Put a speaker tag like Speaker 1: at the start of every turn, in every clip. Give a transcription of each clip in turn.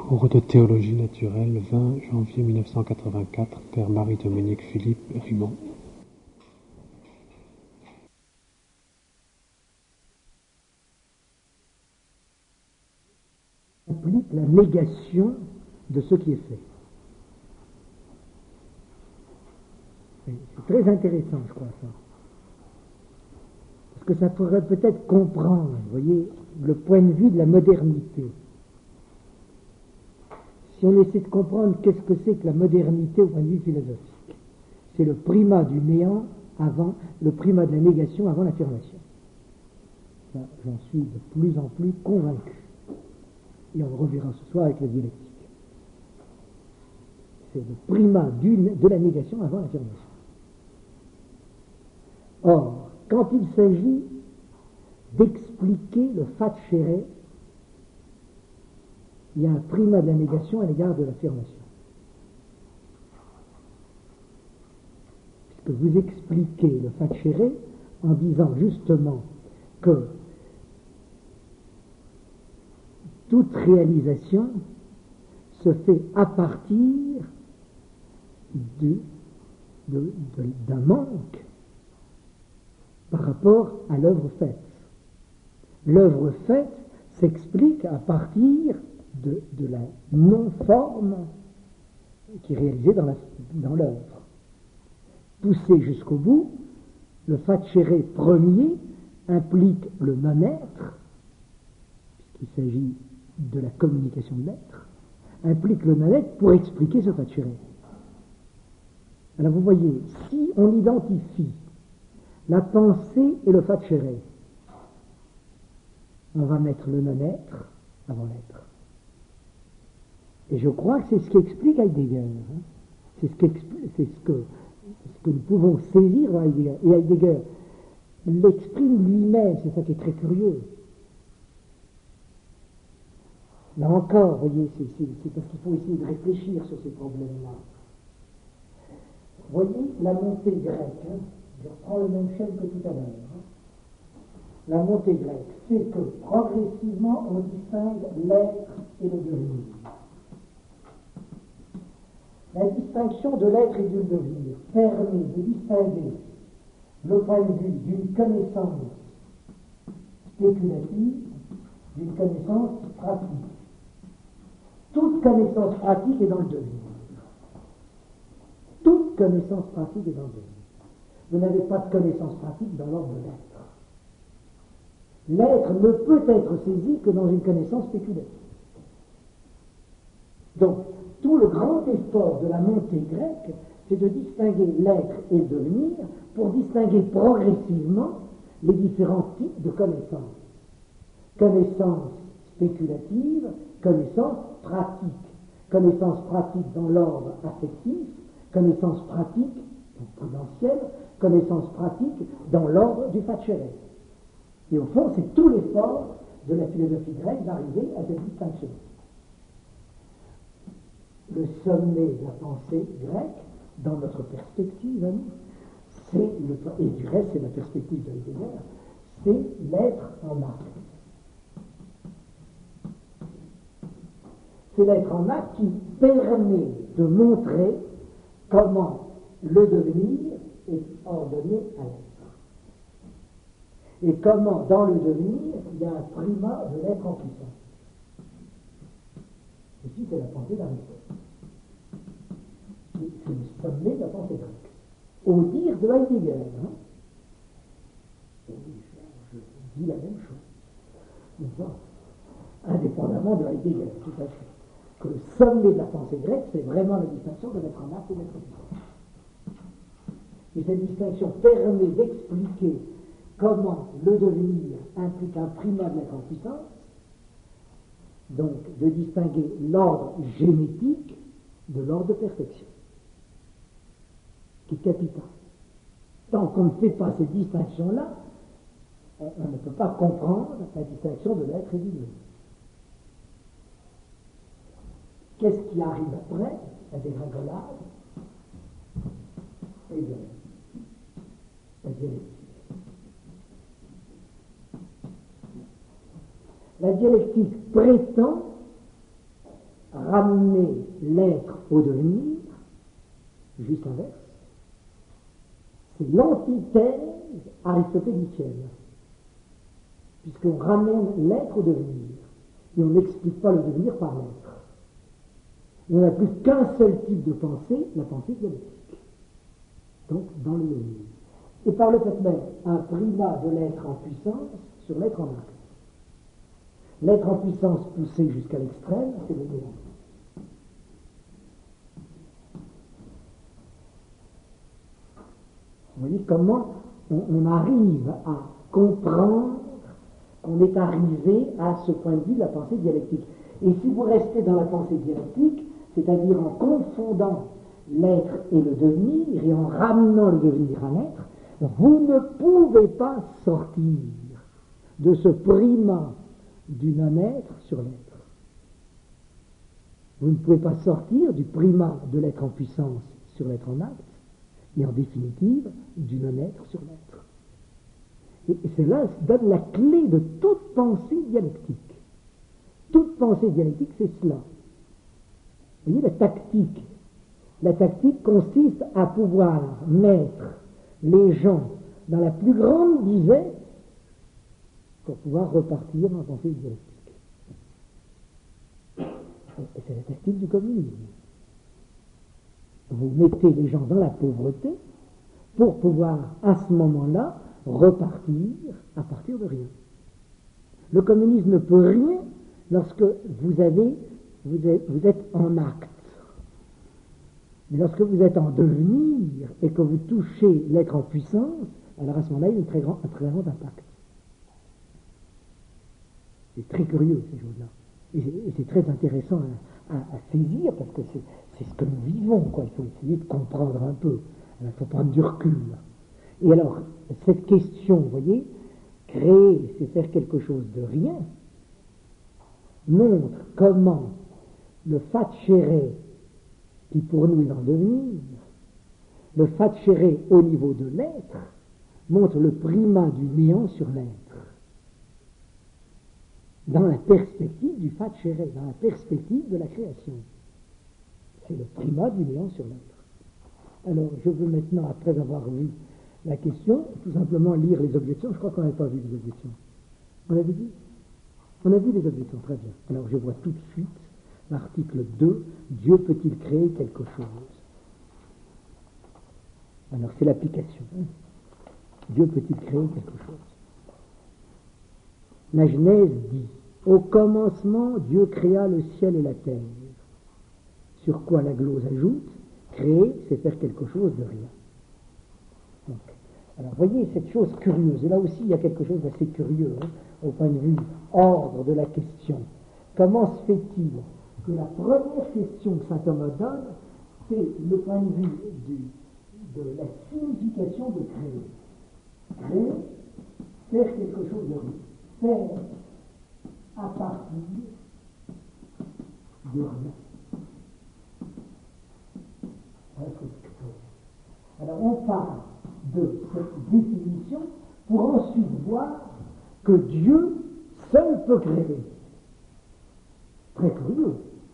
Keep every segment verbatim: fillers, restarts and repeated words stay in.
Speaker 1: Cours de théologie naturelle, vingt janvier mille neuf cent quatre-vingt-quatre, Père Marie-Dominique Philippe Rimond.
Speaker 2: Implique la négation de ce qui est fait. C'est très intéressant, je crois, ça. Parce que ça pourrait peut-être comprendre, vous voyez, le point de vue de la modernité. Si on essaie de comprendre qu'est-ce que c'est que la modernité au point de vue philosophique, c'est le primat du néant avant, le primat de la négation avant l'affirmation. Ça, j'en suis de plus en plus convaincu. Et on le reverra ce soir avec la dialectique. C'est le primat du, de la négation avant l'affirmation. Or, quand il s'agit d'expliquer le fatchere, il y a un primat de la négation à l'égard de l'affirmation. Puisque vous expliquez le fatchere en disant justement que toute réalisation se fait à partir du, de, de, d'un manque par rapport à l'œuvre faite. L'œuvre faite s'explique à partir de, de la non-forme qui est réalisée dans, la, dans l'œuvre. Poussé jusqu'au bout, le fatchere premier implique le non-être, puisqu'il s'agit de la communication de l'être, implique le non-être pour expliquer ce fatchere. Alors vous voyez, si on identifie la pensée et le fatchere, on va mettre le non-être avant l'être. Et je crois que c'est ce qui explique Heidegger. Hein. C'est, ce qui expli- c'est ce, que, ce que nous pouvons saisir dans Heidegger. Et Heidegger l'exprime lui-même, c'est ça qui est très curieux. Là encore, vous voyez, c'est, c'est, c'est parce qu'il faut essayer de réfléchir sur ces problèmes-là. Vous voyez, la montée grecque, hein, je reprends le même schéma que tout à l'heure. Hein. La montée grecque fait que progressivement on distingue l'être et le devenir. La distinction de l'être et du devenir permet de distinguer le point de vue d'une connaissance spéculative d'une connaissance pratique. Toute connaissance pratique est dans le devenir. Toute connaissance pratique est dans le devenir. Vous n'avez pas de connaissance pratique dans l'ordre de l'être. L'être ne peut être saisi que dans une connaissance spéculative. Donc, tout le grand effort de la montée grecque, c'est de distinguer l'être et le devenir pour distinguer progressivement les différents types de connaissances. Connaissance spéculative, connaissance pratique. Connaissance pratique dans l'ordre affectif, connaissance pratique, donc prudentielle, connaissance pratique dans l'ordre du fatchere. Et au fond, c'est tout l'effort de la philosophie grecque d'arriver à cette distinction. Le sommet de la pensée grecque, dans notre perspective, hein, c'est le, et du reste c'est la perspective de Heidegger, c'est l'être en acte. C'est l'être en acte qui permet de montrer comment le devenir est ordonné à l'être. Et comment, dans le devenir, il y a un primat de l'être en puissance. Ici, c'est la pensée d'Aristote. C'est le sommet de la pensée grecque. Au dire de Heidegger. Hein. Et je, je dis la même chose. Enfin, indépendamment de Heidegger, tout à fait. Que le sommet de la pensée grecque, c'est vraiment la distinction de l'être en acte et de l'être en puissance. Et cette distinction permet d'expliquer comment le devenir implique un primat de l'être en puissance, donc de distinguer l'ordre génétique de l'ordre de perfection, qui est capital. Tant qu'on ne fait pas cette distinction-là, on, on ne peut pas comprendre la distinction de l'être et du devenir. Qu'est-ce qui arrive après la dégringolade? Eh bien, la dialectique. La dialectique prétend ramener l'être au devenir, juste l'inverse. C'est l'antithèse aristotélicienne, puisqu'on ramène l'être au devenir, et on n'explique pas le devenir par l'être. On n'a plus qu'un seul type de pensée, la pensée dialectique, donc dans le devenir. Et par le fait même, un primat de l'être en puissance sur l'être en acte. L'être en puissance poussé jusqu'à l'extrême, c'est le néant. Vous voyez comment on, on arrive à comprendre qu'on est arrivé à ce point de vue de la pensée dialectique. Et si vous restez dans la pensée dialectique, c'est-à-dire en confondant l'être et le devenir, et en ramenant le devenir à l'être, vous ne pouvez pas sortir de ce primat du non-être sur l'être. Vous ne pouvez pas sortir du primat de l'être en puissance sur l'être en acte, et en définitive, du non-être sur l'être. Et cela donne la clé de toute pensée dialectique. Toute pensée dialectique, c'est cela. Vous voyez, la tactique. La tactique consiste à pouvoir mettre les gens dans la plus grande disette pour pouvoir repartir en pensée dialectique. Et c'est la tactique du communisme. Vous mettez les gens dans la pauvreté pour pouvoir, à ce moment-là, repartir à partir de rien. Le communisme ne peut rien lorsque vous, avez, vous, êtes, vous êtes en acte. Mais lorsque vous êtes en devenir et que vous touchez l'être en puissance, alors à ce moment-là, il y a une très grand, un très grand impact. C'est très curieux, ces choses-là. Et c'est, et c'est très intéressant à, à, à saisir, parce que c'est, c'est ce que nous vivons, quoi. Il faut essayer de comprendre un peu. Il faut prendre du recul. Et alors, cette question, vous voyez, créer, c'est faire quelque chose de rien, montre comment le facere, qui pour nous est en devenir, le facere au niveau de l'être, montre le primat du néant sur l'être. Dans la perspective du facere, dans la perspective de la création. C'est le primat du néant sur l'être. Alors, je veux maintenant, après avoir vu la question, tout simplement lire les objections. Je crois qu'on n'avait pas vu les objections. On avait dit On a vu les objections, très bien. Alors, je vois tout de suite l'article deux, Dieu peut-il créer quelque chose? Alors, c'est l'application. Hein. Dieu peut-il créer quelque chose? La Genèse dit, au commencement, Dieu créa le ciel et la terre. Sur quoi la glose ajoute, créer, c'est faire quelque chose de rien. Donc, alors, voyez cette chose curieuse. Et là aussi, il y a quelque chose d'assez curieux, hein, au point de vue ordre de la question. Comment se fait-il que la première question que saint Thomas donne, c'est le point de vue du, de la signification de créer. Créer, faire quelque chose de rien. Faire à partir de rien. Alors on part de cette définition pour ensuite voir que Dieu seul peut créer. Très curieux.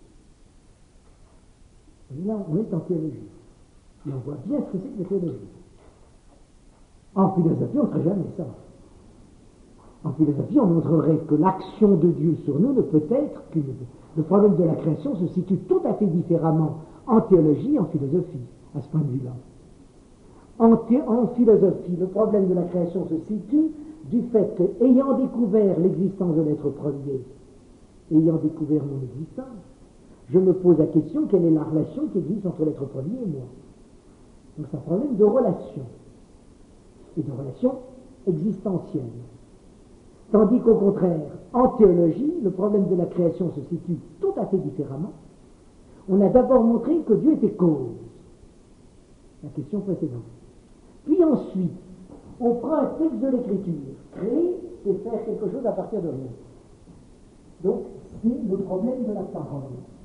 Speaker 2: Et là, on est en théologie. Et on voit bien ce que c'est que la théologie. En philosophie, on ne ferait jamais ça. En philosophie, on montrerait que l'action de Dieu sur nous ne peut être qu'une... Le problème de la création se situe tout à fait différemment en théologie et en philosophie, à ce point de vue-là. En, thé... en philosophie, le problème de la création se situe du fait que, ayant découvert l'existence de l'être premier, ayant découvert mon existence, je me pose la question, quelle est la relation qui existe entre l'être premier et moi? Donc c'est un problème de relation, et de relation existentielle. Tandis qu'au contraire, en théologie, le problème de la création se situe tout à fait différemment. On a d'abord montré que Dieu était cause, la question précédente. Puis ensuite, on prend un texte de l'Écriture. Créer, c'est faire quelque chose à partir de rien. Donc, c'est le problème de la parole.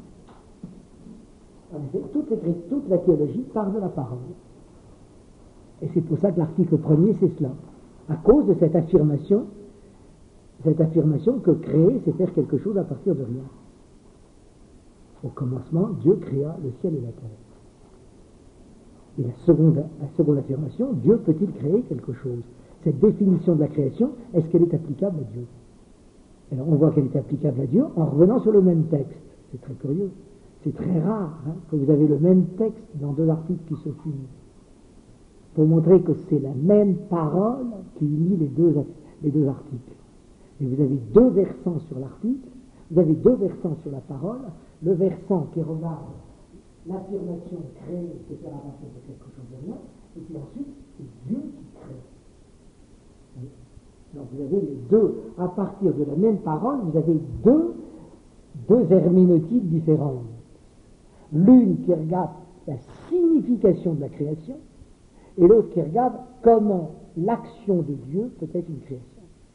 Speaker 2: En effet, toute, toute la théologie parle de la parole. Et c'est pour ça que l'article premier, c'est cela. À cause de cette affirmation, cette affirmation que créer, c'est faire quelque chose à partir de rien. Au commencement, Dieu créa le ciel et la terre. Et la seconde, la seconde affirmation, Dieu peut-il créer quelque chose? Cette définition de la création, est-ce qu'elle est applicable à Dieu? Alors on voit qu'elle est applicable à Dieu en revenant sur le même texte. C'est très curieux. C'est très rare hein, que vous avez le même texte dans deux articles qui se finissent. Pour montrer que c'est la même parole qui unit les deux, les deux articles. Et vous avez deux versants sur l'article, vous avez deux versants sur la parole, le versant qui regarde l'affirmation créée, c'est faire à partir de quelque chose de rien, et puis ensuite, c'est Dieu qui crée. Donc vous avez les deux, à partir de la même parole, vous avez deux, deux herméneutiques différentes. L'une qui regarde la signification de la création, et l'autre qui regarde comment l'action de Dieu peut être une création.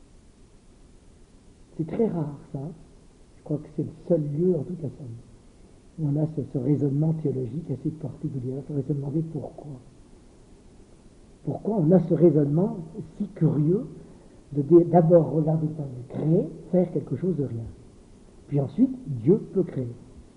Speaker 2: C'est très rare, ça. Je crois que c'est le seul lieu, en tout cas, où on a ce, ce raisonnement théologique assez particulier. Il faudrait se demander pourquoi. Pourquoi on a ce raisonnement si curieux de d'abord regarder comme créer, faire quelque chose de rien. Puis ensuite, Dieu peut créer.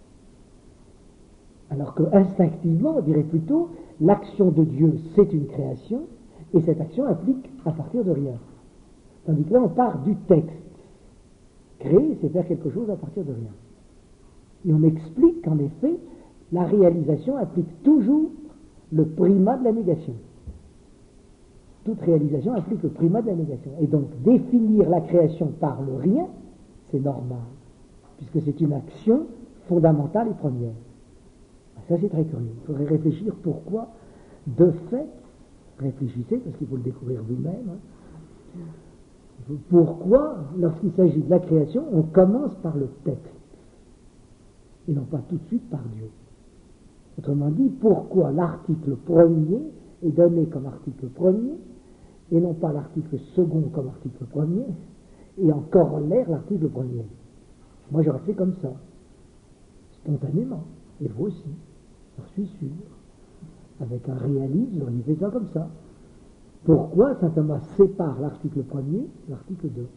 Speaker 2: Alors que instinctivement, on dirait plutôt, l'action de Dieu, c'est une création, et cette action implique à partir de rien. Tandis que là, on part du texte. Créer, c'est faire quelque chose à partir de rien. Et on explique qu'en effet, la réalisation implique toujours le primat de la négation. Toute réalisation implique le primat de la négation. Et donc, définir la création par le rien, c'est normal, puisque c'est une action fondamentale et première. Ça, c'est très curieux. Il faudrait réfléchir pourquoi, de fait, réfléchissez, parce qu'il faut le découvrir vous-même, hein, pourquoi, lorsqu'il s'agit de la création, on commence par le texte, et non pas tout de suite par Dieu. Autrement dit, pourquoi l'article premier est donné comme article premier, et non pas l'article second comme article premier, et en corollaire l'article premier. Moi, j'aurais fait comme ça, spontanément, et vous aussi, j'en suis sûr. Avec un réalisme, vous auriez fait ça comme ça. Pourquoi saint Thomas sépare l'article premier de l'article deux?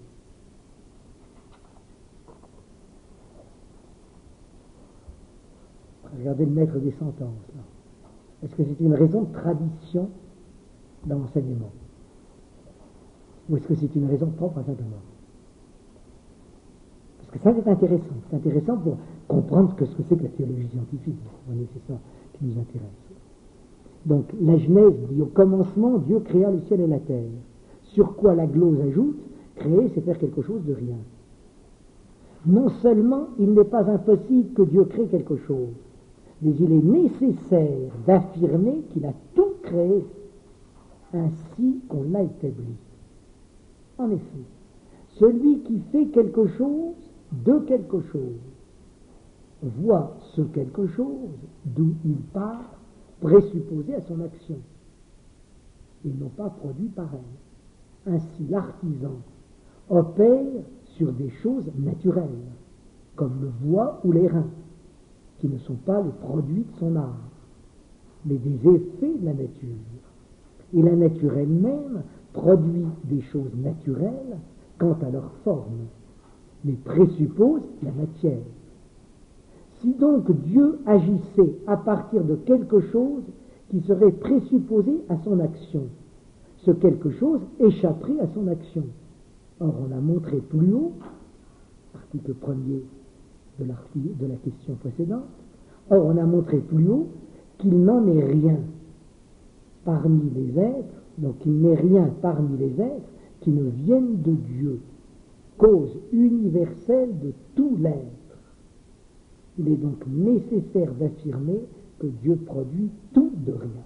Speaker 2: Regardez le maître des sentences, là. Est-ce que c'est une raison de tradition dans l'enseignement? Ou est-ce que c'est une raison propre à saint Thomas? Parce que ça, c'est intéressant. C'est intéressant pour comprendre ce que c'est que la théologie scientifique. Vous voyez, c'est ça qui nous intéresse. Donc, la Genèse dit, au commencement, Dieu créa le ciel et la terre. Sur quoi la glose ajoute, créer, c'est faire quelque chose de rien. Non seulement, il n'est pas impossible que Dieu crée quelque chose, mais il est nécessaire d'affirmer qu'il a tout créé ainsi qu'on l'a établi. En effet, celui qui fait quelque chose de quelque chose voit ce quelque chose d'où il part présupposé à son action, et non pas produit par elle. Ainsi, l'artisan opère sur des choses naturelles, comme le bois ou les reins, qui ne sont pas les produits de son art, mais des effets de la nature. Et la nature elle-même produit des choses naturelles quant à leur forme, mais présuppose la matière. Si donc Dieu agissait à partir de quelque chose qui serait présupposé à son action, ce quelque chose échapperait à son action. Or, on a montré plus haut, article premier de, de la question précédente, or on a montré plus haut qu'il n'en est rien parmi les êtres, donc il n'est rien parmi les êtres qui ne viennent de Dieu, cause universelle de tout l'être. Il est donc nécessaire d'affirmer que Dieu produit tout de rien.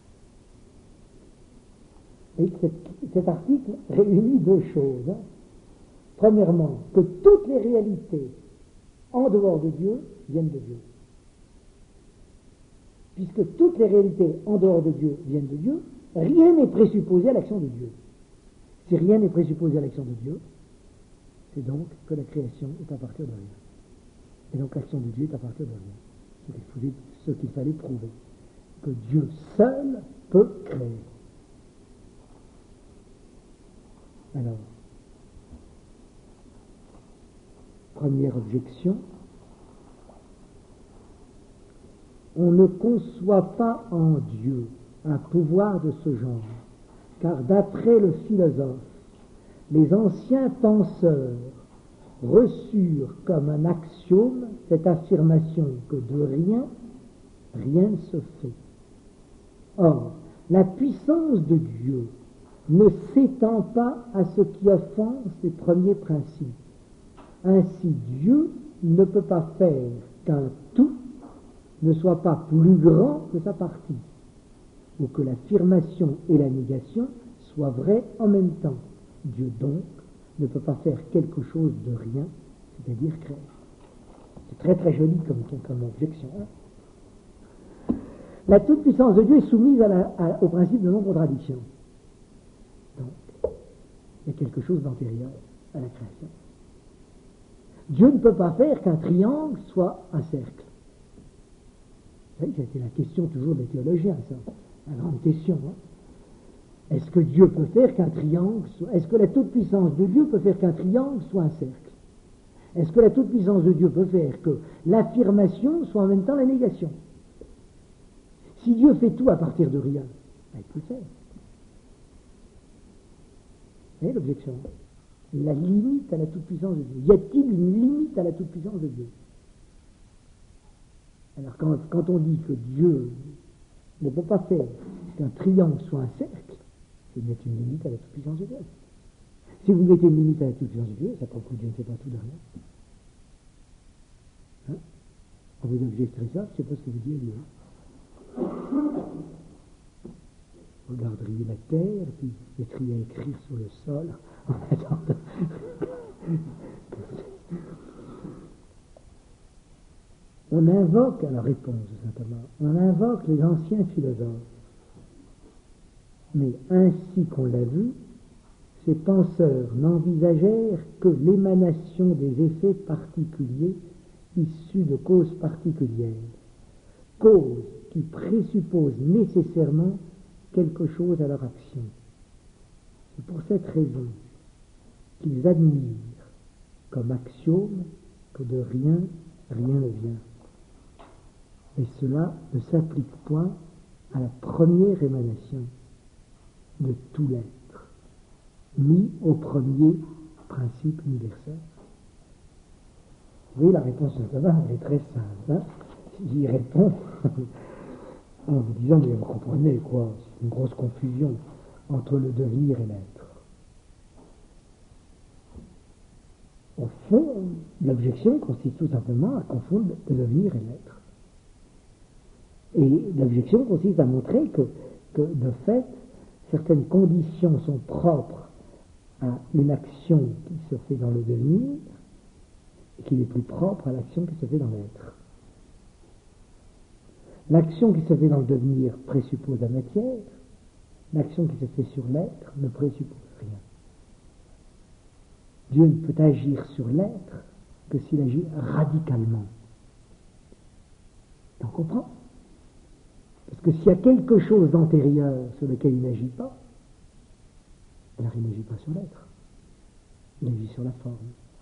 Speaker 2: Et cet, cet article réunit deux choses. Hein. Premièrement, que toutes les réalités en dehors de Dieu viennent de Dieu. Puisque toutes les réalités en dehors de Dieu viennent de Dieu, rien n'est présupposé à l'action de Dieu. Si rien n'est présupposé à l'action de Dieu, c'est donc que la création est à partir de rien. Et donc l'action de Dieu est à partir de rien. C'est ce qu'il fallait prouver. Que Dieu seul peut créer. Alors, première objection, on ne conçoit pas en Dieu un pouvoir de ce genre, car d'après le philosophe, les anciens penseurs reçurent comme un axiome cette affirmation que de rien, rien ne se fait. Or, la puissance de Dieu ne s'étend pas à ce qui offense les premiers principes. Ainsi, Dieu ne peut pas faire qu'un tout ne soit pas plus grand que sa partie, ou que l'affirmation et la négation soient vraies en même temps. Dieu donc ne peut pas faire quelque chose de rien, c'est-à-dire créer. C'est très très joli comme, comme objection. Hein. La toute-puissance de Dieu est soumise à la, à, au principe de non-contradiction. Donc, il y a quelque chose d'antérieur à la création. Dieu ne peut pas faire qu'un triangle soit un cercle. Vous savez, c'était la question toujours des théologiens, ça. La grande question. Hein. Est-ce que Dieu peut faire qu'un triangle soit... Est-ce que la toute-puissance de Dieu peut faire qu'un triangle soit un cercle? Est-ce que la toute-puissance de Dieu peut faire que l'affirmation soit en même temps la négation? Si Dieu fait tout à partir de rien, ben, il peut le faire. Vous voyez l'objection? La limite à la toute-puissance de Dieu. Y a-t-il une limite à la toute-puissance de Dieu? Alors quand, quand on dit que Dieu ne peut pas faire qu'un triangle soit un cercle, c'est mettre une limite à la toute-puissance de Dieu. Si vous mettez une limite à la toute-puissance de Dieu, ça prouve que Dieu ne fait pas tout de rien. Hein? Quand vous objecterez ça, je ne sais pas ce que vous dites à Dieu. Vous regarderiez la terre, puis vous mettriez à écrire sur le sol en attendant. On invoque à la réponse de saint Thomas, on invoque les anciens philosophes. Mais ainsi qu'on l'a vu, ces penseurs n'envisagèrent que l'émanation des effets particuliers issus de causes particulières, causes qui présupposent nécessairement quelque chose à leur action. C'est pour cette raison qu'ils admirent comme axiome que de rien, rien ne vient. Et cela ne s'applique point à la première émanation de tout l'être, ni au premier principe universel. Vous voyez, la réponse de Thomas est très simple. Hein. Il répond en vous disant, mais vous comprenez quoi, c'est une grosse confusion entre le devenir et l'être. Au fond, l'objection consiste tout simplement à confondre le devenir et l'être. Et l'objection consiste à montrer que, que, de fait, certaines conditions sont propres à une action qui se fait dans le devenir et qui n'est plus propre à l'action qui se fait dans l'être. L'action qui se fait dans le devenir présuppose la matière, l'action qui se fait sur l'être ne présuppose rien. Dieu ne peut agir sur l'être que s'il agit radicalement. On comprend? Parce que s'il y a quelque chose d'antérieur sur lequel il n'agit pas, alors il n'agit pas sur l'être. Il agit sur la forme.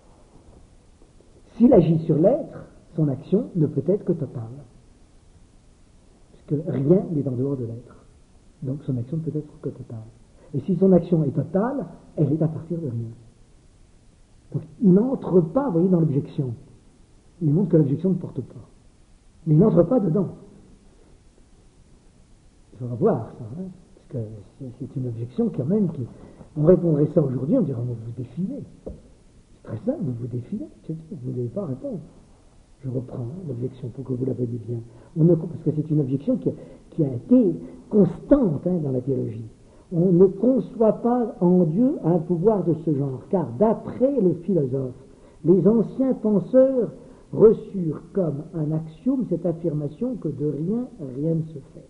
Speaker 2: S'il agit sur l'être, son action ne peut être que totale. Puisque rien n'est en dehors de l'être. Donc son action ne peut être que totale. Et si son action est totale, elle est à partir de rien. Donc il n'entre pas, vous voyez, dans l'objection. Il montre que l'objection ne porte pas. Mais il n'entre pas dedans. Il faudra voir ça, hein, parce que c'est, c'est une objection quand même qui... On répondrait ça aujourd'hui, on dirait, oh, vous vous défilez. C'est très simple, vous vous défilez, c'est tout, vous ne devez pas répondre. Je reprends hein, l'objection pour que vous la voyez bien. On ne, parce que c'est une objection qui a, qui a été constante hein, dans la théologie. On ne conçoit pas en Dieu un pouvoir de ce genre, car d'après le philosophe, les anciens penseurs reçurent comme un axiome cette affirmation que de rien, rien ne se fait.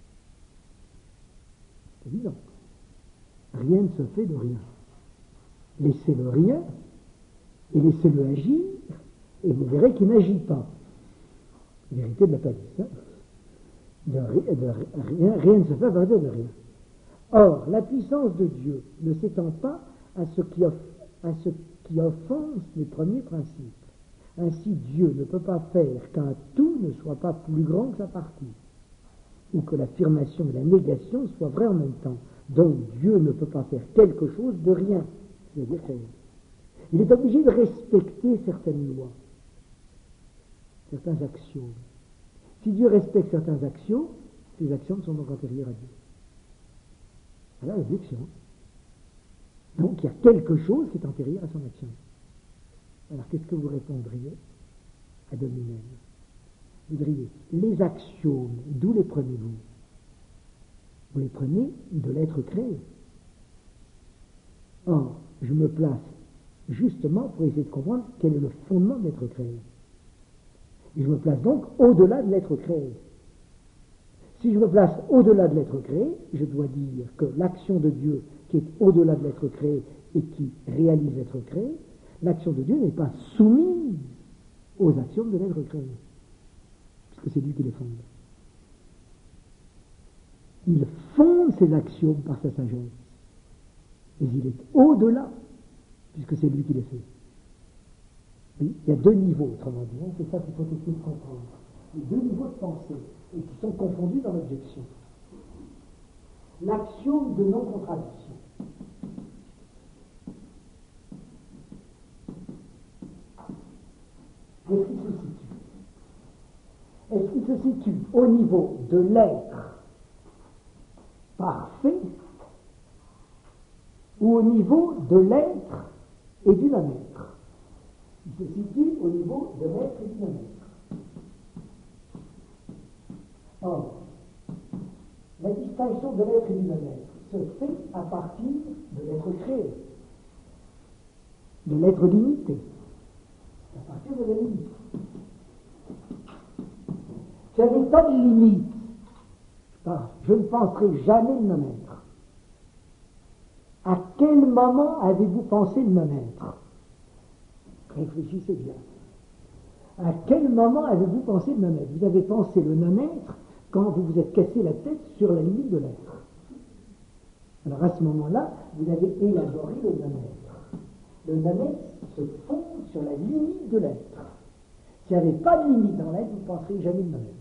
Speaker 2: C'est évident. Rien ne se fait de rien. Laissez-le rien et laissez-le agir, et vous verrez qu'il n'agit pas. Vérité de la palisse. Hein? De, de rien, rien ne se fait à partir de rien. Or, la puissance de Dieu ne s'étend pas à ce qui, off, à ce qui offense les premiers principes. Ainsi, Dieu ne peut pas faire qu'un tout ne soit pas plus grand que sa partie, ou que l'affirmation et la négation soient vraies en même temps. Donc Dieu ne peut pas faire quelque chose de rien, c'est-à-dire rien. Il est obligé de respecter certaines lois, certains axiomes. Si Dieu respecte certains axiomes, ces axiomes sont donc antérieurs à Dieu. Voilà l'objection. Donc il y a quelque chose qui est antérieur à son action. Alors qu'est-ce que vous répondriez à Dominem? Vous diriez, les axiomes, d'où les prenez-vous? Vous les prenez de l'être créé. Or, je me place justement pour essayer de comprendre quel est le fondement de l'être créé. Et je me place donc au-delà de l'être créé. Si je me place au-delà de l'être créé, je dois dire que l'action de Dieu qui est au-delà de l'être créé et qui réalise l'être créé, l'action de Dieu n'est pas soumise aux actions de l'être créé, puisque c'est lui qui les fonde. Il fonde ses actions par sa sagesse, mais il est au-delà, puisque c'est lui qui les fait. Oui, il y a deux niveaux, autrement dit, hein, c'est ça qu'il faut essayer de comprendre. Les deux niveaux de pensée, et qui sont confondus dans l'objection. L'axiome de non-contradiction. Est-ce qu'il se situe Est-ce qu'il se situe au niveau de l'être parfait ou au niveau de l'être et du non-être? Il se situe au niveau de l'être et du non-être. Or, la distinction de l'être et du non-être se fait à partir de l'être créé, de l'être limité, à partir de la limite. Si il n'y avait pas de limite, je ne penserai jamais le non-être. À quel moment avez-vous pensé le non-être? Réfléchissez bien. À quel moment avez-vous pensé le non-être? Vous avez pensé le non-être quand vous vous êtes cassé la tête sur la limite de l'être. Alors à ce moment-là, vous avez élaboré le non-être. Le non-être se fonde sur la limite de l'être. S'il n'y avait pas de limite dans l'être, vous ne penserez jamais le non-être.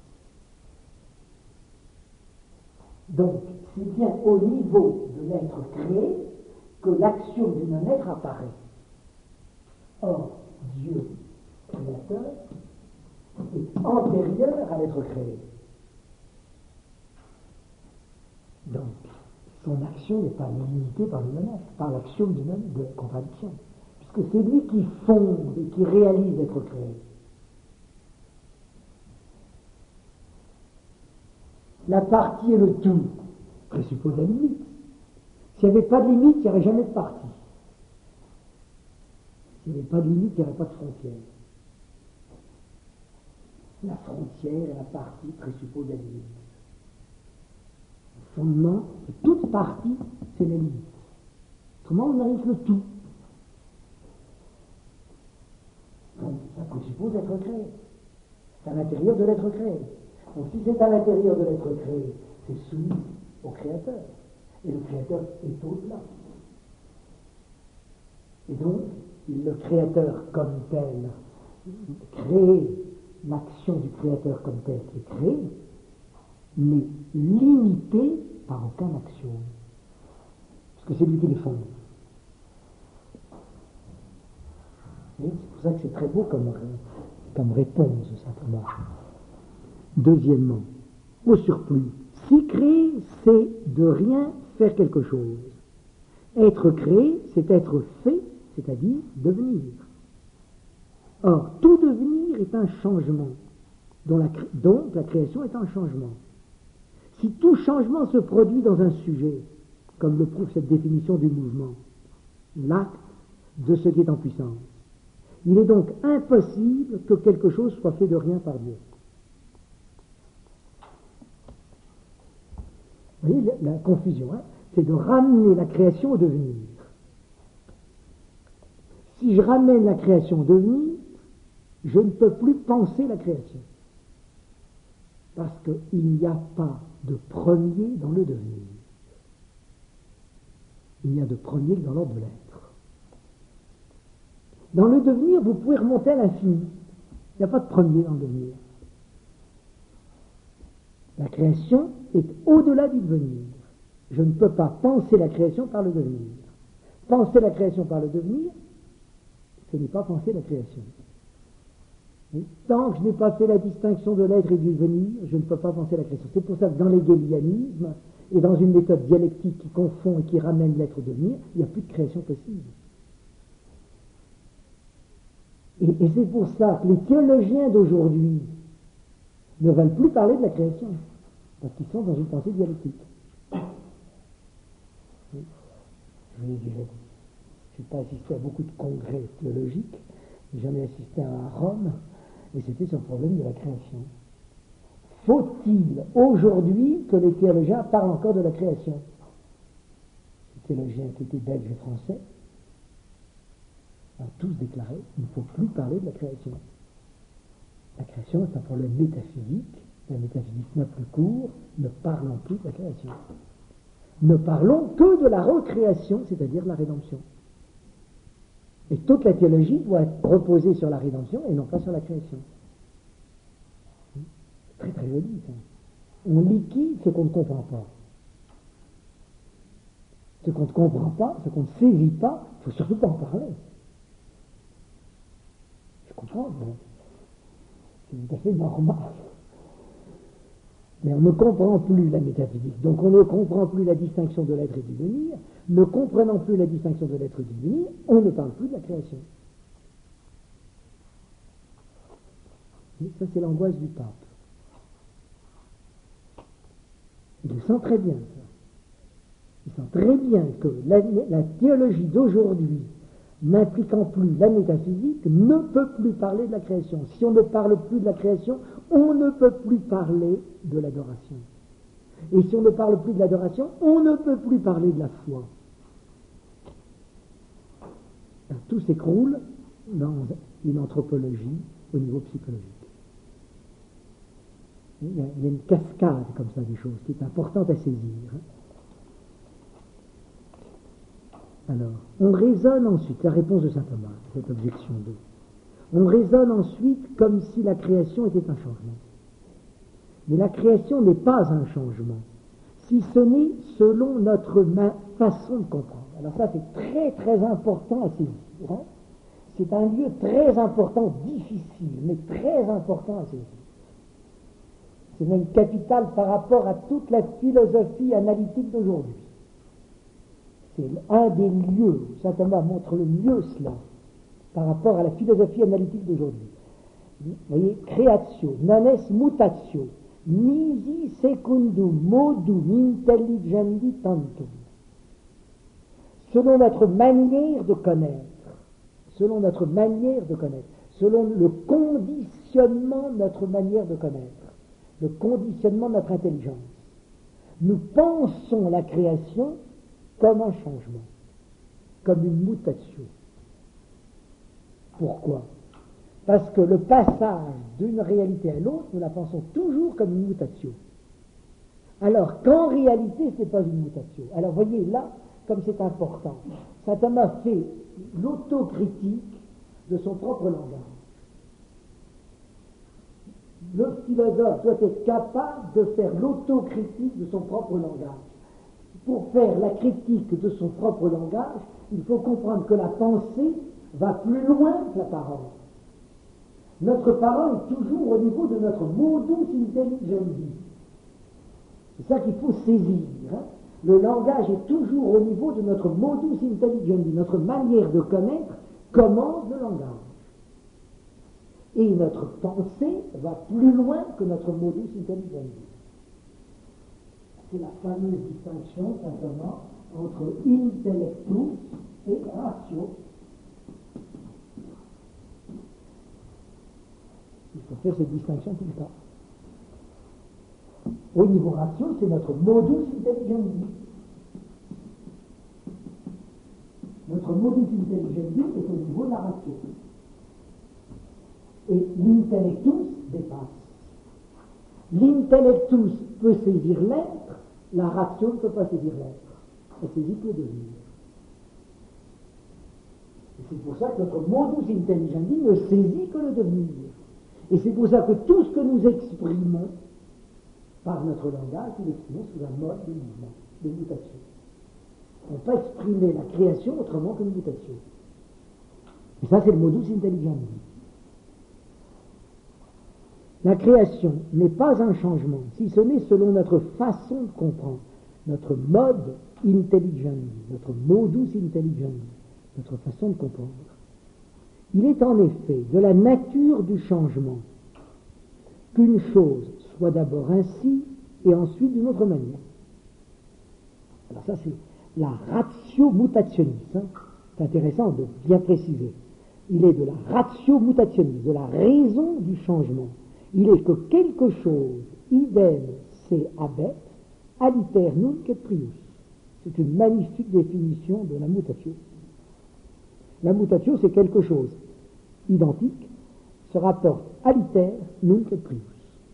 Speaker 2: Donc, c'est bien au niveau de l'être créé que l'action du non-être apparaît. Or, Dieu, créateur, est antérieur à l'être créé. Donc, son action n'est pas limitée par le non-être, par l'axiome du non de contradiction, puisque c'est lui qui fonde et qui réalise l'être créé. La partie et le tout présuppose la limite. S'il n'y avait pas de limite, il n'y aurait jamais de partie. S'il n'y avait pas de limite, il n'y aurait pas de frontière. La frontière et la partie présupposent la limite. Le fondement de toute partie, c'est la limite. Autrement, on arrive le tout. Donc, ça présuppose l'être créé. C'est à l'intérieur de l'être créé. Donc, si c'est à l'intérieur de l'être créé, c'est soumis au Créateur. Et le Créateur est au-delà. Et donc, le Créateur comme tel, créé, l'action du Créateur comme tel qui est créée, n'est limitée par aucun axiome. Parce que c'est lui qui les fonde. Et c'est pour ça que c'est très beau comme, comme réponse, simplement. Deuxièmement, au surplus, si créer, c'est de rien faire quelque chose. Être créé, c'est être fait, c'est-à-dire devenir. Or, tout devenir est un changement, dont la, donc la création est un changement. Si tout changement se produit dans un sujet, comme le prouve cette définition du mouvement, l'acte de ce qui est en puissance, il est donc impossible que quelque chose soit fait de rien par Dieu. Vous voyez la, la confusion, hein, c'est de ramener la création au devenir. Si je ramène la création au devenir, je ne peux plus penser la création. Parce qu'il n'y a pas de premier dans le devenir. Il n'y a de premier que dans l'ordre de l'être. Dans le devenir, vous pouvez remonter à l'infini. Il n'y a pas de premier dans le devenir. La création est au-delà du devenir. Je ne peux pas penser la création par le devenir. Penser la création par le devenir, ce n'est pas penser la création. Et tant que je n'ai pas fait la distinction de l'être et du devenir, je ne peux pas penser la création. C'est pour ça que dans l'hégélianisme et dans une méthode dialectique qui confond et qui ramène l'être au devenir, il n'y a plus de création possible. Et, et c'est pour ça que les théologiens d'aujourd'hui ne veulent plus parler de la création, parce qu'ils sont dans une pensée dialectique. Je n'ai pas assisté à beaucoup de congrès théologiques, j'ai jamais assisté à un à Rome, et c'était sur le problème de la création. Faut-il aujourd'hui que les théologiens parlent encore de la création? Les théologiens qui étaient belges et français ont tous déclaré qu'il ne faut plus parler de la création. La création est un problème métaphysique, la métaphysique n'a plus cours, ne parlons plus de la création. Ne parlons que de la recréation, c'est-à-dire la rédemption. Et toute la théologie doit être reposée sur la rédemption et non pas sur la création. C'est très très joli ça. On liquide ce qu'on ne comprend pas. Ce qu'on ne comprend pas, ce qu'on ne saisit pas, il ne faut surtout pas en parler. Je comprends, mais c'est tout à fait normal. Mais on ne comprend plus la métaphysique, donc on ne comprend plus la distinction de l'être et du devenir. Ne comprenant plus la distinction de l'être et du devenir, on ne parle plus de la création. Et ça, c'est l'angoisse du pape. Il le sent très bien, ça. Il sent très bien que la, la théologie d'aujourd'hui, n'impliquant plus la métaphysique, ne peut plus parler de la création. Si on ne parle plus de la création, on ne peut plus parler de l'adoration. Et si on ne parle plus de l'adoration, on ne peut plus parler de la foi. Alors, tout s'écroule dans une anthropologie au niveau psychologique. Il y a, il y a une cascade comme ça des choses qui est importante à saisir. Alors, on raisonne ensuite, la réponse de saint Thomas, cette objection deux. On raisonne ensuite comme si la création était un changement. Mais la création n'est pas un changement, si ce n'est selon notre ma- façon de comprendre. Alors ça, c'est très très important à saisir. Hein. C'est un lieu très important, difficile, mais très important à saisir. C'est même capital par rapport à toute la philosophie analytique d'aujourd'hui. C'est un des lieux, saint Thomas montre le mieux cela, par rapport à la philosophie analytique d'aujourd'hui. Vous voyez, creatio, non est mutatio, nisi secundum modum intelligendi tantum. Selon notre manière de connaître, selon notre manière de connaître, selon le conditionnement de notre manière de connaître, le conditionnement de notre intelligence, nous pensons la création comme un changement, comme une mutation. Pourquoi? Parce que le passage d'une réalité à l'autre, nous la pensons toujours comme une mutation. Alors qu'en réalité, ce n'est pas une mutation. Alors voyez là, comme c'est important, saint Thomas fait l'autocritique de son propre langage. Le philosophe doit être capable de faire l'autocritique de son propre langage. Pour faire la critique de son propre langage, il faut comprendre que la pensée va plus loin que la parole. Notre parole est toujours au niveau de notre modus intelligendi. C'est ça qu'il faut saisir. Hein. Le langage est toujours au niveau de notre modus intelligendi. Notre manière de connaître commence le langage. Et notre pensée va plus loin que notre modus intelligendi. C'est la fameuse distinction, simplement, entre intellectus et ratio. Il faut faire cette distinction tout le temps. Au niveau ratio, c'est notre modus intelligendi. Notre modus intelligendi est au niveau de la ratio. Et l'intellectus dépasse. L'intellectus peut saisir l'être, la ratio ne peut pas saisir l'être. Elle saisit que le devenir. C'est pour ça que notre modus intelligendi ne saisit que le devenir. Et c'est pour ça que tout ce que nous exprimons par notre langage, nous l'exprimons sous un mode de mouvement, de mutation. On ne peut pas exprimer la création autrement qu'une mutation. Et ça, c'est le modus intelligendi. La création n'est pas un changement, si ce n'est selon notre façon de comprendre, notre mode intelligendi, notre modus intelligendi, notre façon de comprendre. Il est en effet de la nature du changement qu'une chose soit d'abord ainsi et ensuite d'une autre manière. Alors ça, c'est la ratio mutationis. Hein. C'est intéressant de bien préciser. Il est de la ratio mutationis, de la raison du changement. Il est que quelque chose, idem se habet, aliter nunc et prius. C'est une magnifique définition de la mutatio. La mutatio, c'est quelque chose identique, se rapporte aliter nunc et prius.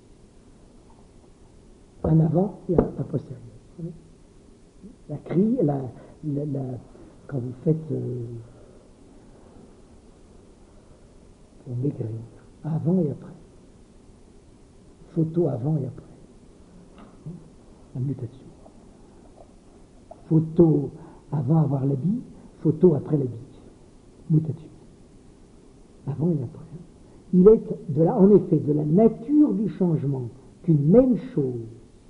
Speaker 2: Un avant et un postérieur. La crie, la, la, la, quand vous faites euh, pour maigrir, avant et après. Photo avant et après. La mutation. Photo avant avoir l'habit, photo après l'habit. Mutation. Avant et après. Il est de la, en effet de la nature du changement qu'une même chose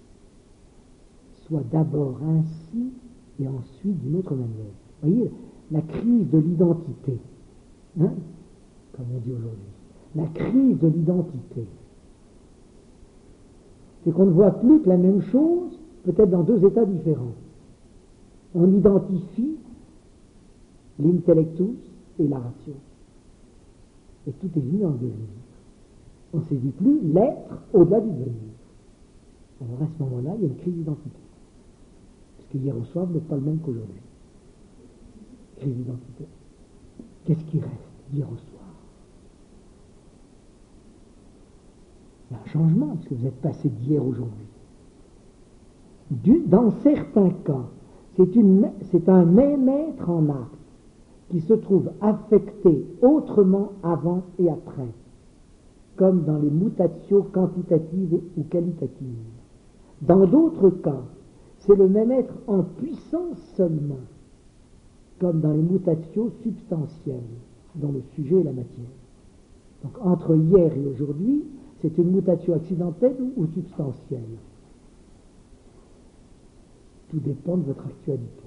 Speaker 2: soit d'abord ainsi et ensuite d'une autre manière. Vous voyez, la crise de l'identité, hein, comme on dit aujourd'hui, la crise de l'identité, c'est qu'on ne voit plus que la même chose, peut-être dans deux états différents. On identifie l'intellectus et la ratio. Et tout est venu en devenir. On ne saisit plus l'être au-delà du devenir. Alors à ce moment-là, il y a une crise d'identité. Parce qu'hier au soir n'est pas le même qu'aujourd'hui. Crise d'identité. Qu'est-ce qui reste d'hier au soir? Il y a un changement, parce que vous êtes passé d'hier aujourd'hui. Du, dans certains cas, c'est, une, c'est un même être en acte qui se trouve affecté autrement avant et après, comme dans les mutatio quantitatives ou qualitatives. Dans d'autres cas, c'est le même être en puissance seulement, comme dans les mutatio substantielles, dont le sujet est la matière. Donc entre hier et aujourd'hui, c'est une mutatio accidentelle ou, ou substantielle. Tout dépend de votre actualité.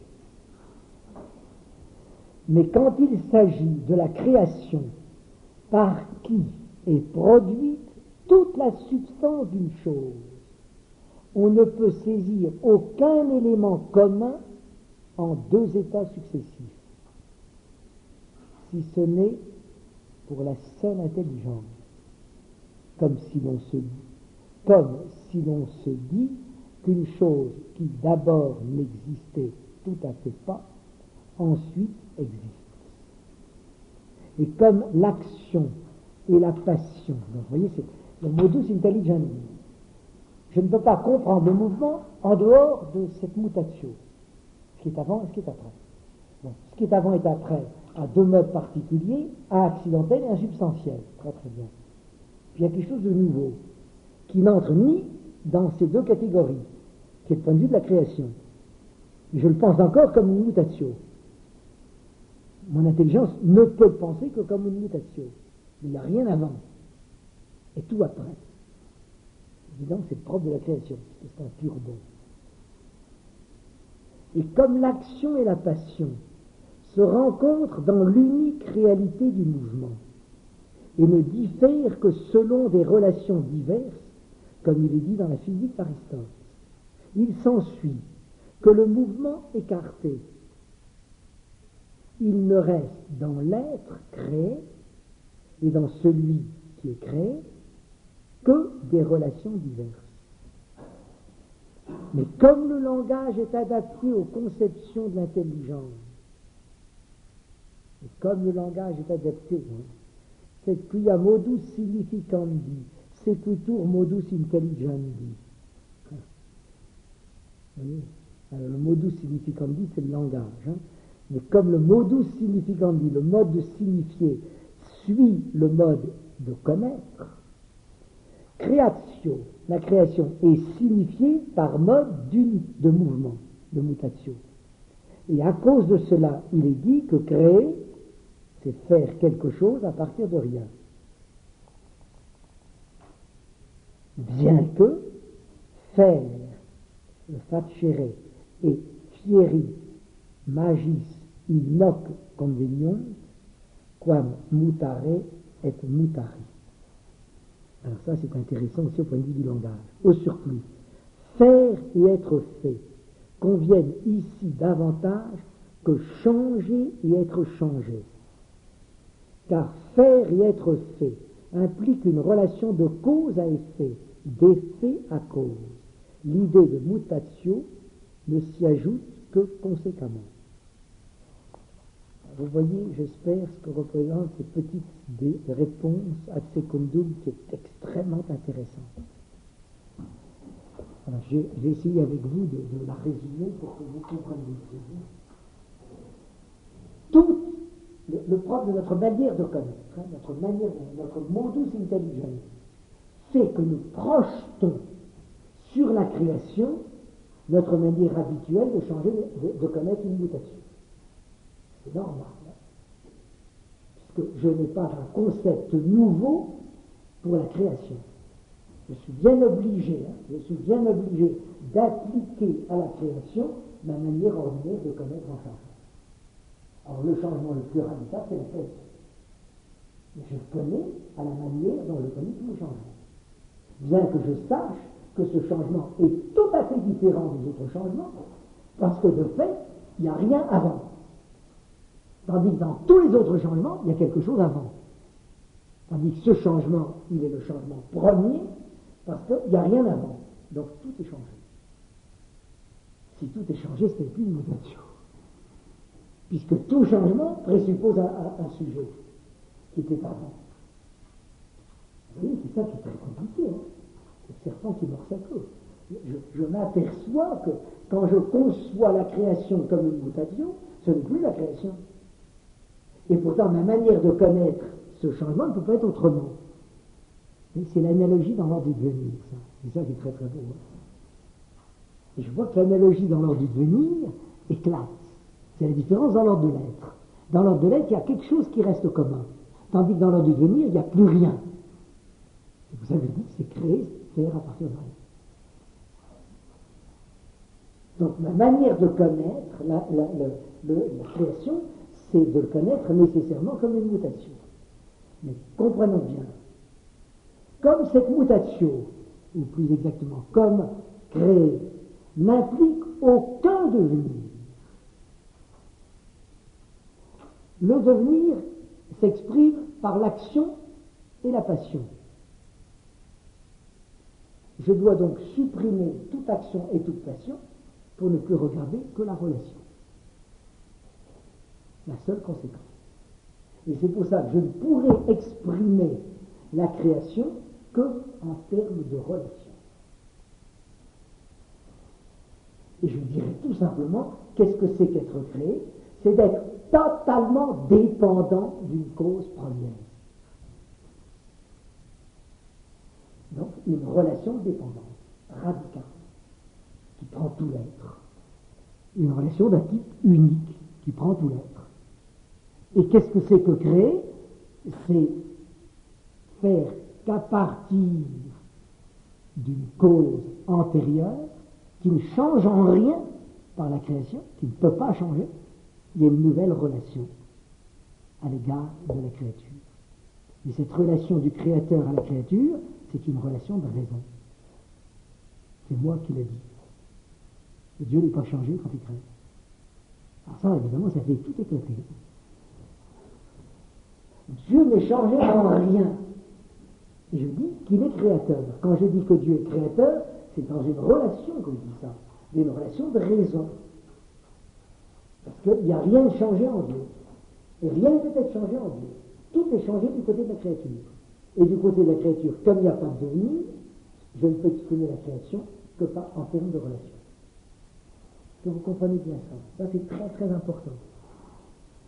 Speaker 2: Mais quand il s'agit de la création par qui est produite toute la substance d'une chose, on ne peut saisir aucun élément commun en deux états successifs, si ce n'est pour la seule intelligence, comme si l'on se dit, comme si l'on se dit qu'une chose qui d'abord n'existait tout à fait pas, ensuite existe. Et comme l'action et la passion, donc vous voyez, c'est le modus intelligendi. Je ne peux pas comprendre le mouvement en dehors de cette mutatio, ce qui est avant et ce qui est après. Bon, ce qui est avant et après a deux modes particuliers, un accidentel et un substantiel. Très très bien. Puis il y a quelque chose de nouveau, qui n'entre ni dans ces deux catégories, qui est le point de vue de la création. Je le pense encore comme une mutatio. Mon intelligence ne peut le penser que comme une mutatio. Il n'y a rien avant. Et tout après. Évidemment, c'est propre de la création, parce que c'est un pur don. Et comme l'action et la passion se rencontrent dans l'unique réalité du mouvement, et ne diffèrent que selon des relations diverses, comme il est dit dans la physique d'Aristote, il s'ensuit que le mouvement écarté, il ne reste dans l'être créé et dans celui qui est créé que des relations diverses. Mais comme le langage est adapté aux conceptions de l'intelligence, et comme le langage est adapté, hein, c'est quia modus significandi, sequitur modus intelligendi. Vous voyez? Alors le modus significandi, c'est le langage. Hein. Mais comme le modus significandi, le mode de signifier, suit le mode de connaître, créatio, la création est signifiée par mode de mouvement, de mutatio. Et à cause de cela, il est dit que créer, c'est faire quelque chose à partir de rien. Bien que faire, le facere, et fieri, magis, in hoc conveniunt, quam mutare et mutari. Alors ça, c'est intéressant aussi au point de vue du langage. Au surplus, faire et être fait conviennent ici davantage que changer et être changé. Car faire et être fait implique une relation de cause à effet, d'effet à cause. L'idée de mutatio ne s'y ajoute que conséquemment. Vous voyez, j'espère, ce que représentent ces petites réponses ad secundum qui est extrêmement intéressant. Alors, j'ai, j'ai essayé avec vous de, de la résumer pour que vous compreniez. Tout le, le propre de notre manière de connaître, hein, notre manière, notre modus intelligendi, fait que nous projetons sur la création notre manière habituelle de changer, de, de connaître une mutation. C'est normal, hein, puisque je n'ai pas un concept nouveau pour la création. Je suis bien obligé, hein, je suis bien obligé d'appliquer à la création ma manière ordinaire de connaître un changement. Alors le changement le plus radical, c'est la création. Mais je connais à la manière dont je connais tous les changements. Bien que je sache que ce changement est tout à fait différent des autres changements, parce que de fait, il n'y a rien avant. Tandis que dans tous les autres changements, il y a quelque chose avant. Tandis que ce changement, il est le changement premier, parce qu'il n'y a rien avant. Donc tout est changé. Si tout est changé, ce n'est plus une mutation. Puisque tout changement présuppose un, un, un sujet qui était avant. Vous voyez, c'est ça qui est très compliqué. Hein. Le serpent qui mord sa queue. Je, je m'aperçois que quand je conçois la création comme une mutation, ce n'est plus la création. Et pourtant, ma manière de connaître ce changement ne peut pas être autrement. Et c'est l'analogie dans l'ordre du devenir, ça. C'est ça qui est très très beau. Hein. Et je vois que l'analogie dans l'ordre du devenir éclate. C'est la différence dans l'ordre de l'être. Dans l'ordre de l'être, il y a quelque chose qui reste commun. Tandis que dans l'ordre du devenir, il n'y a plus rien. C'est pour ça que je dis que c'est créer, faire à partir de rien. Donc ma manière de connaître la, la, la, la, la création, c'est de le connaître nécessairement comme une mutation. Mais comprenons bien, comme cette mutation, ou plus exactement, comme créer, n'implique aucun devenir. Le devenir s'exprime par l'action et la passion. Je dois donc supprimer toute action et toute passion pour ne plus regarder que la relation. La seule conséquence. Et c'est pour ça que je ne pourrai exprimer la création que en termes de relation. Et je dirais tout simplement, qu'est-ce que c'est qu'être créé? C'est d'être totalement dépendant d'une cause première. Donc, une relation de dépendance radicale qui prend tout l'être. Une relation d'un type unique qui prend tout l'être. Et qu'est-ce que c'est que créer? C'est faire qu'à partir d'une cause antérieure qui ne change en rien par la création, qui ne peut pas changer, il y a une nouvelle relation à l'égard de la créature. Et cette relation du créateur à la créature, c'est une relation de raison. C'est moi qui l'ai dit. Et Dieu n'est pas changé quand il crée. Alors ça, évidemment, ça fait tout éclater. Dieu n'est changé en rien. Et je dis qu'il est créateur. Quand je dis que Dieu est créateur, c'est dans une relation que je dis ça. Une relation de raison. Parce qu'il n'y a rien de changé en Dieu. Et rien ne peut être changé en Dieu. Tout est changé du côté de la créature. Et du côté de la créature, comme il n'y a pas de devenir, je ne peux exprimer la création que pas en termes de relation. Que vous comprenez bien ça. Ça, c'est très très important.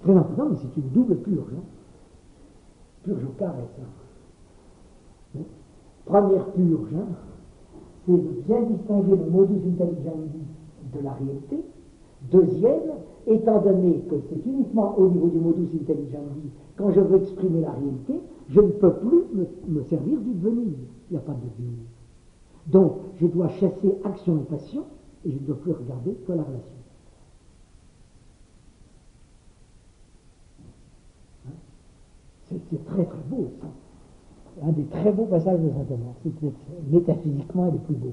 Speaker 2: très important, mais c'est une double purge. Hein. Purge au carré, ça. Hein. Première purge, hein, c'est de bien distinguer le modus intelligendi de la réalité. Deuxième, étant donné que c'est uniquement au niveau du modus intelligendi, quand je veux exprimer la réalité, je ne peux plus me, me servir du devenir. Il n'y a pas de devenir. Donc, je dois chasser action et passion, et je ne dois plus regarder que la relation. Hein? C'est, c'est très très beau, ça. Un des très beaux passages de Saint-Thomas. C'est métaphysiquement un des plus beaux.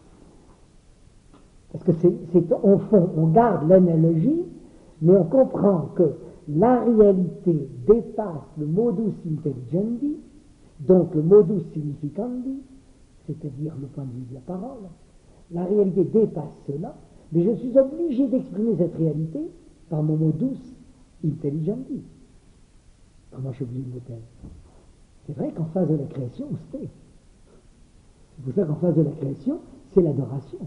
Speaker 2: Parce que c'est, c'est au fond, on garde l'analogie, mais on comprend que la réalité dépasse le modus intelligendi, donc le modus significandi, c'est-à-dire le point de vue de la parole. La réalité dépasse cela, mais je suis obligé d'exprimer cette réalité par mon modus intelligendi. Comment je suis obligé de le faire? C'est vrai qu'en face de la création, on se tait. C'est pour ça qu'en face de la création, c'est l'adoration.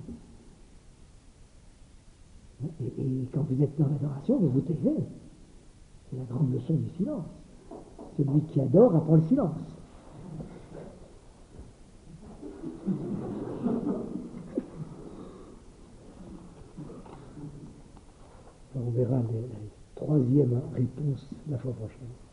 Speaker 2: Et, et quand vous êtes dans l'adoration, vous vous taisez. C'est la grande leçon du silence. Celui qui adore apprend le silence. On verra les, les troisième réponse la fois prochaine.